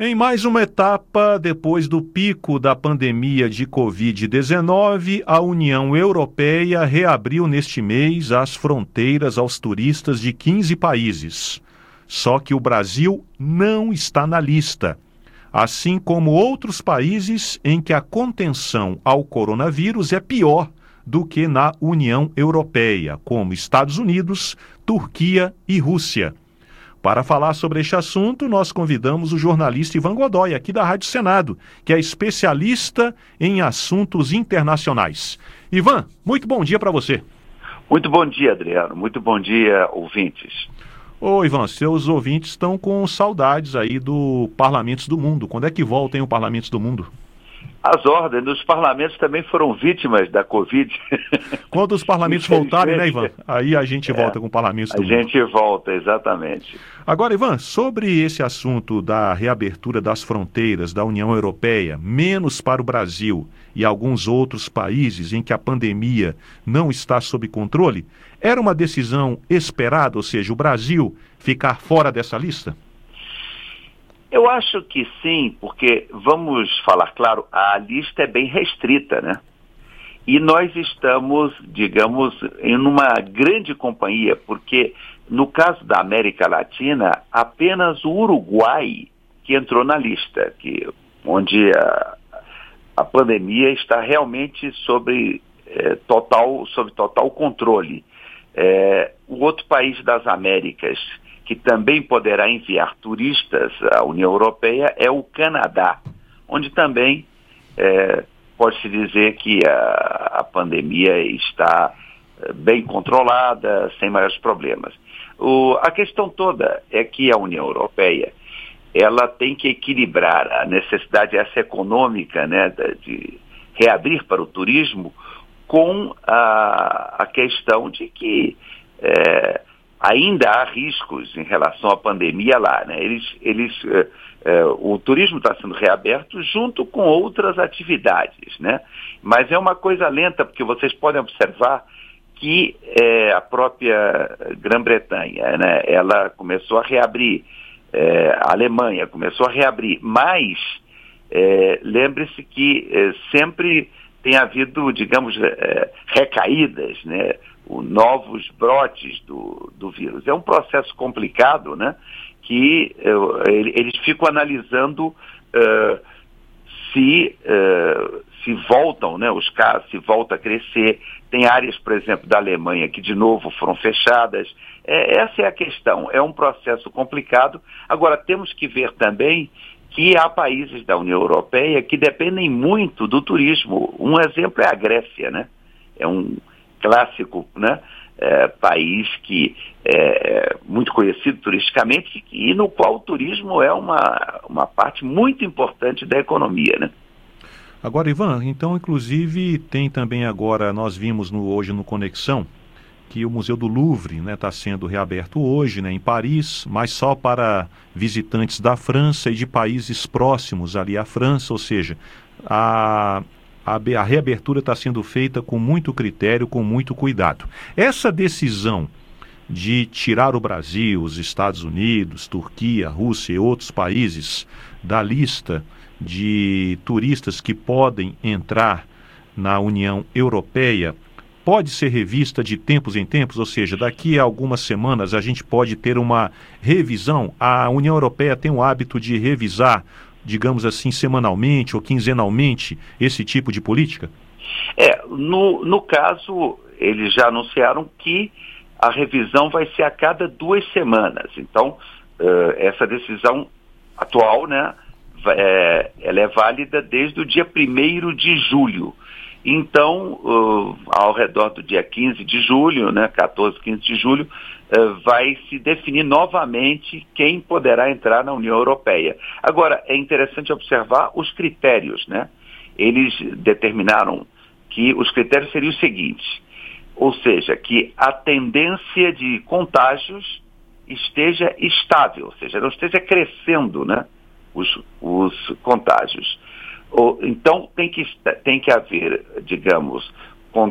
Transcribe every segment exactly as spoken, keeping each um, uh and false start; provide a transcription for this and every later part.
Em mais uma etapa, depois do pico da pandemia de covid dezenove, a União Europeia reabriu neste mês as fronteiras aos turistas de quinze países. Só que o Brasil não está na lista, assim como outros países em que a contenção ao coronavírus é pior do que na União Europeia, como Estados Unidos, Turquia e Rússia. Para falar sobre este assunto, nós convidamos o jornalista Ivan Godoy, aqui da Rádio Senado, que é especialista em assuntos internacionais. Ivan, muito bom dia para você. Muito bom dia, Adriano. Muito bom dia, ouvintes. Ô, Ivan, seus ouvintes estão com saudades aí do Parlamentos do Mundo. Quando é que volta, hein, o Parlamentos do Mundo? As ordens dos parlamentos também foram vítimas da Covid. Quando os parlamentos voltarem, né, Ivan? Aí a gente volta é, com o Parlamentos do a Mundo. A gente volta, exatamente. Agora, Ivan, sobre esse assunto da reabertura das fronteiras da União Europeia, menos para o Brasil e alguns outros países em que a pandemia não está sob controle, era uma decisão esperada, ou seja, o Brasil ficar fora dessa lista? Eu acho que sim, porque, vamos falar claro, a lista é bem restrita, né? E nós estamos, digamos, em uma grande companhia, porque no caso da América Latina, apenas o Uruguai que entrou na lista, que, onde a, a pandemia está realmente sobre, é, total, sobre total controle. É, o outro país das Américas que também poderá enviar turistas à União Europeia é o Canadá, onde também é, pode-se dizer que a, a pandemia está bem controlada, sem maiores problemas. O, a questão toda é que a União Europeia ela tem que equilibrar a necessidade essa econômica, né, de reabrir para o turismo com a, a questão de que é, ainda há riscos em relação à pandemia lá, né? Eles, eles, eh, eh, o turismo está sendo reaberto junto com outras atividades, né? Mas é uma coisa lenta, porque vocês podem observar que eh, a própria Grã-Bretanha, né? Ela começou a reabrir, eh, a Alemanha começou a reabrir, mas eh, lembre-se que eh, sempre tem havido, digamos, eh, recaídas, né? Novos brotes do, do vírus. É um processo complicado, né? Que uh, eles ficam analisando uh, se, uh, se voltam, né? Os casos, se volta a crescer. Tem áreas, por exemplo, da Alemanha que de novo foram fechadas. É, essa é a questão. É um processo complicado. Agora, temos que ver também que há países da União Europeia que dependem muito do turismo. Um exemplo é a Grécia, né? É um clássico, né, é, país que é muito conhecido turisticamente e no qual o turismo é uma, uma parte muito importante da economia, né? Agora, Ivan, então, inclusive, tem também agora, nós vimos no, hoje no Conexão, que o Museu do Louvre está, né, sendo reaberto hoje, né, em Paris, mas só para visitantes da França e de países próximos ali à França, ou seja, a... A reabertura está sendo feita com muito critério, com muito cuidado. Essa decisão de tirar o Brasil, os Estados Unidos, Turquia, Rússia e outros países da lista de turistas que podem entrar na União Europeia pode ser revista de tempos em tempos, ou seja, daqui a algumas semanas a gente pode ter uma revisão. A União Europeia tem o hábito de revisar, digamos assim, semanalmente ou quinzenalmente, esse tipo de política? É, no, no caso, eles já anunciaram que a revisão vai ser a cada duas semanas. Então, uh, essa decisão atual, né, é, ela é válida desde o dia primeiro de julho. Então, uh, ao redor do dia quinze de julho, né, quatorze, quinze de julho, uh, vai se definir novamente quem poderá entrar na União Europeia. Agora, é interessante observar os critérios, né? Eles determinaram que os critérios seriam os seguintes, ou seja, que a tendência de contágios esteja estável, ou seja, não esteja crescendo, né, os, os contágios. Então, tem que, tem que haver, digamos,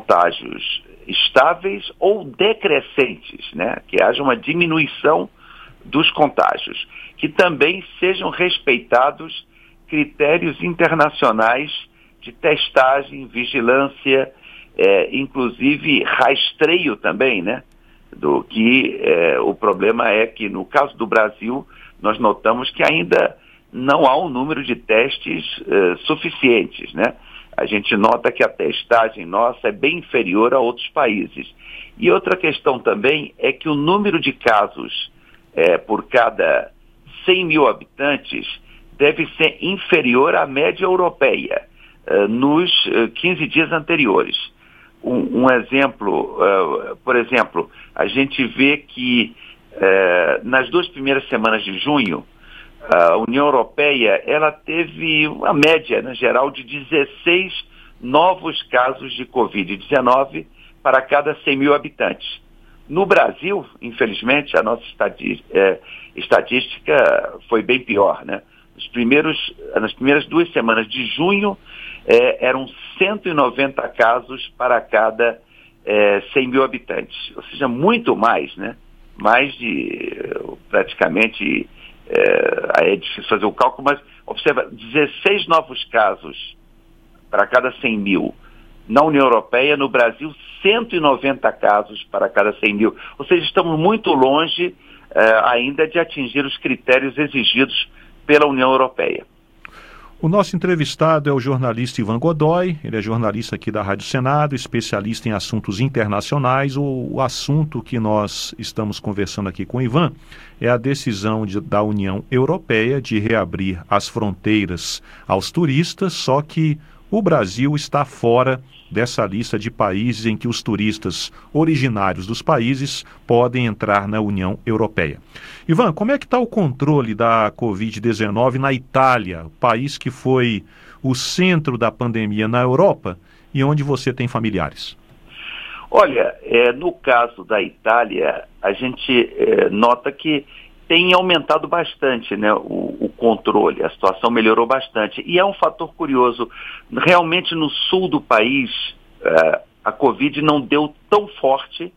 contágios estáveis ou decrescentes, né? Que haja uma diminuição dos contágios, que também sejam respeitados critérios internacionais de testagem, vigilância, é, inclusive rastreio também, né? Do que é, o problema é que, no caso do Brasil, nós notamos que ainda não há um número de testes é, suficientes, né? A gente nota que a testagem nossa é bem inferior a outros países. E outra questão também é que o número de casos é, por cada cem mil habitantes deve ser inferior à média europeia é, nos é, quinze dias anteriores. Um, um exemplo, uh, por exemplo, a gente vê que uh, nas duas primeiras semanas de junho, a União Europeia ela teve uma média, na geral, de dezesseis novos casos de covid dezenove para cada cem mil habitantes. No Brasil, infelizmente, a nossa estadi- eh, estatística foi bem pior, né? Nos primeiros, nas primeiras duas semanas de junho, eh, eram cento e noventa casos para cada eh, cem mil habitantes. Ou seja, muito mais, né? Mais de, praticamente, eh, aí é difícil fazer o cálculo, mas observa, dezesseis novos casos para cada cem mil. Na União Europeia, no Brasil, cento e noventa casos para cada cem mil. Ou seja, estamos muito longe eh, ainda de atingir os critérios exigidos pela União Europeia. O nosso entrevistado é o jornalista Ivan Godoy, ele é jornalista aqui da Rádio Senado, especialista em assuntos internacionais. O, o assunto que nós estamos conversando aqui com o Ivan é a decisão de, da União Europeia de reabrir as fronteiras aos turistas, só que o Brasil está fora dessa lista de países em que os turistas originários dos países podem entrar na União Europeia. Ivan, como é que está o controle da covid dezenove na Itália, país que foi o centro da pandemia na Europa e onde você tem familiares? Olha, é, no caso da Itália, a gente é, nota que tem aumentado bastante, né, o, o controle, a situação melhorou bastante. E é um fator curioso, realmente no sul do país, uh, a Covid não deu tão forte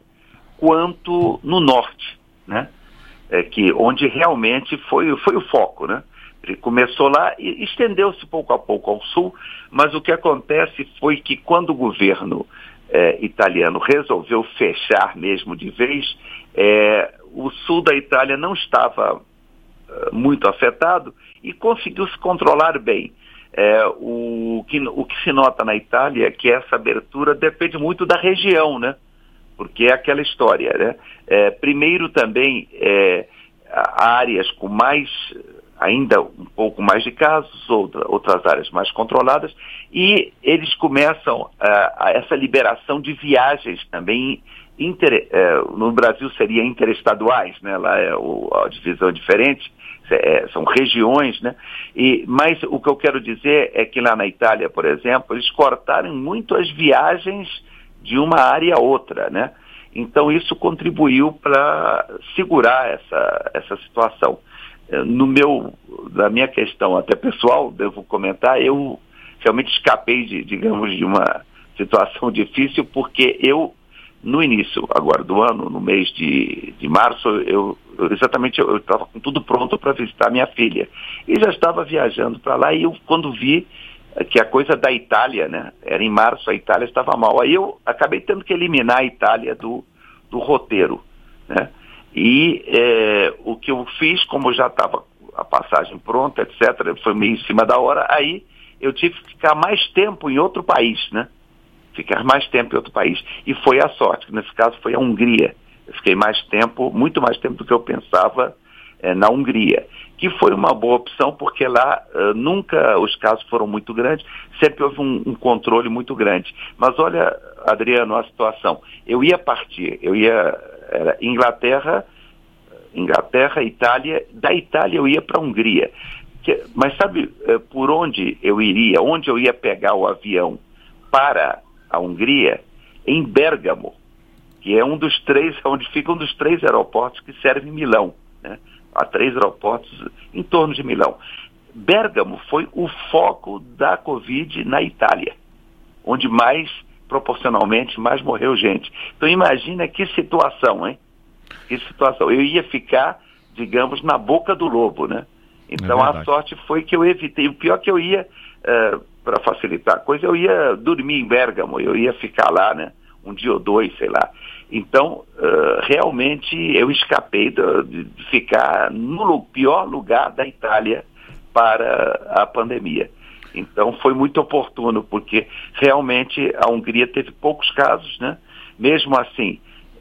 quanto no norte, né, é, que, onde realmente foi, foi o foco, né. Ele começou lá e estendeu-se pouco a pouco ao sul, mas o que acontece foi que quando o governo eh, italiano resolveu fechar mesmo de vez, eh, o sul da Itália não estava uh, muito afetado e conseguiu se controlar bem. É, o, que, o que se nota na Itália é que essa abertura depende muito da região, né? Porque é aquela história, né? É, primeiro também, é, áreas com mais, ainda um pouco mais de casos, outra, outras áreas mais controladas, e eles começam uh, a essa liberação de viagens também. Inter, é, no Brasil seria interestaduais, né? Lá é o, a divisão diferente, é, são regiões, né? E, mas o que eu quero dizer é que lá na Itália, por exemplo, eles cortaram muito as viagens de uma área a outra, né? Então isso contribuiu para segurar essa, essa situação. No meu, na minha questão até pessoal, devo comentar, eu realmente escapei de, digamos, de uma situação difícil, porque eu no início agora do ano, no mês de, de março, eu, eu exatamente eu estava com tudo pronto para visitar minha filha. E já estava viajando para lá e eu, quando vi que a coisa da Itália, né, era em março, a Itália estava mal. Aí eu acabei tendo que eliminar a Itália do, do roteiro, né? E é, o que eu fiz, como já estava a passagem pronta, etcétera, foi meio em cima da hora, aí eu tive que ficar mais tempo em outro país, né? Ficar mais tempo em outro país. E foi a sorte, que nesse caso foi a Hungria. Eu fiquei mais tempo, muito mais tempo do que eu pensava é, na Hungria. Que foi uma boa opção, porque lá uh, nunca os casos foram muito grandes, sempre houve um, um controle muito grande. Mas olha, Adriano, a situação. Eu ia partir, eu ia... Era Inglaterra, Inglaterra, Itália, da Itália eu ia para a Hungria. Que, mas sabe uh, por onde eu iria, onde eu ia pegar o avião para a Hungria? Em Bérgamo, que é um dos três, onde fica um dos três aeroportos que servem Milão, né? Há três aeroportos em torno de Milão. Bérgamo foi o foco da Covid na Itália, onde mais, proporcionalmente, mais morreu gente. Então imagina que situação, hein? Que situação. Eu ia ficar digamos, na boca do lobo, né? Então é a sorte foi que eu evitei. O pior é que eu ia, uh, para facilitar a coisa, eu ia dormir em Bérgamo, eu ia ficar lá, né? Um dia ou dois, sei lá. Então, uh, realmente, eu escapei de, de ficar no pior lugar da Itália para a pandemia. Então, foi muito oportuno, porque realmente a Hungria teve poucos casos, né? Mesmo assim,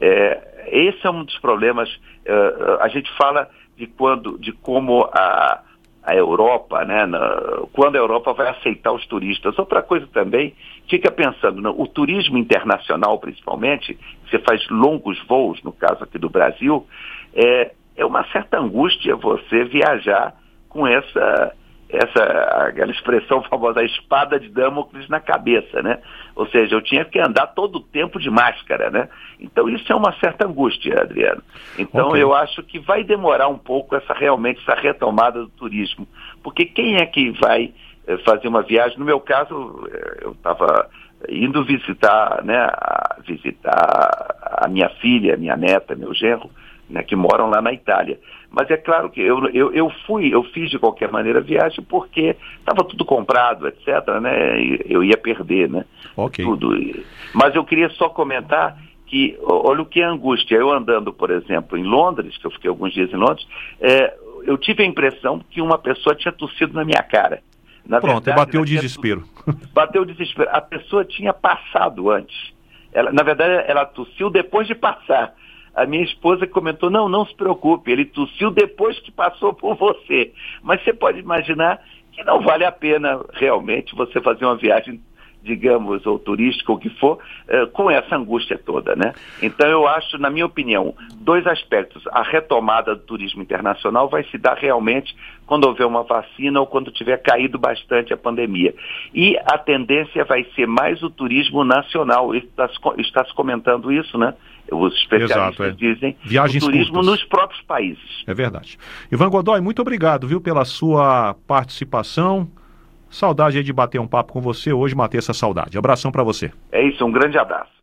é, esse é um dos problemas. Uh, a gente fala de, quando, de como a, a Europa, né? Na, quando a Europa vai aceitar os turistas. Outra coisa também, fica pensando, no, o turismo internacional, principalmente, você faz longos voos, no caso aqui do Brasil, é, é uma certa angústia você viajar com essa... essa aquela expressão famosa, a espada de Damocles na cabeça, né? Ou seja, eu tinha que andar todo o tempo de máscara, né? Então isso é uma certa angústia, Adriano. Então okay. eu acho que vai demorar um pouco essa realmente essa retomada do turismo, porque quem é que vai eh, fazer uma viagem? No meu caso, eu estava indo visitar, né? A, visitar a minha filha, minha neta, meu genro, né, que moram lá na Itália. Mas é claro que eu, eu, eu fui, eu fiz de qualquer maneira a viagem porque estava tudo comprado, etcétera, né? Eu ia perder, né? Ok. Tudo. Mas eu queria só comentar que, olha o que é angústia. Eu andando, por exemplo, em Londres, que eu fiquei alguns dias em Londres, é, eu tive a impressão que uma pessoa tinha tossido na minha cara. Na Pronto, verdade, bateu o desespero. Bateu o desespero. A pessoa tinha passado antes. Ela, na verdade, ela tossiu depois de passar. A minha esposa comentou, não, não se preocupe, ele tossiu depois que passou por você. Mas você pode imaginar que não vale a pena realmente você fazer uma viagem, digamos, ou turística, ou o que for, eh, com essa angústia toda, né? Então eu acho, na minha opinião, dois aspectos. A retomada do turismo internacional vai se dar realmente quando houver uma vacina ou quando tiver caído bastante a pandemia. E a tendência vai ser mais o turismo nacional. Está, está se comentando isso, né? Os especialistas Exato, é. dizem Viagens o turismo curtas. nos próprios países. É verdade. Ivan Godoy, muito obrigado, viu, pela sua participação. Saudade aí de bater um papo com você hoje, matei essa saudade. Abração para você. É isso, um grande abraço.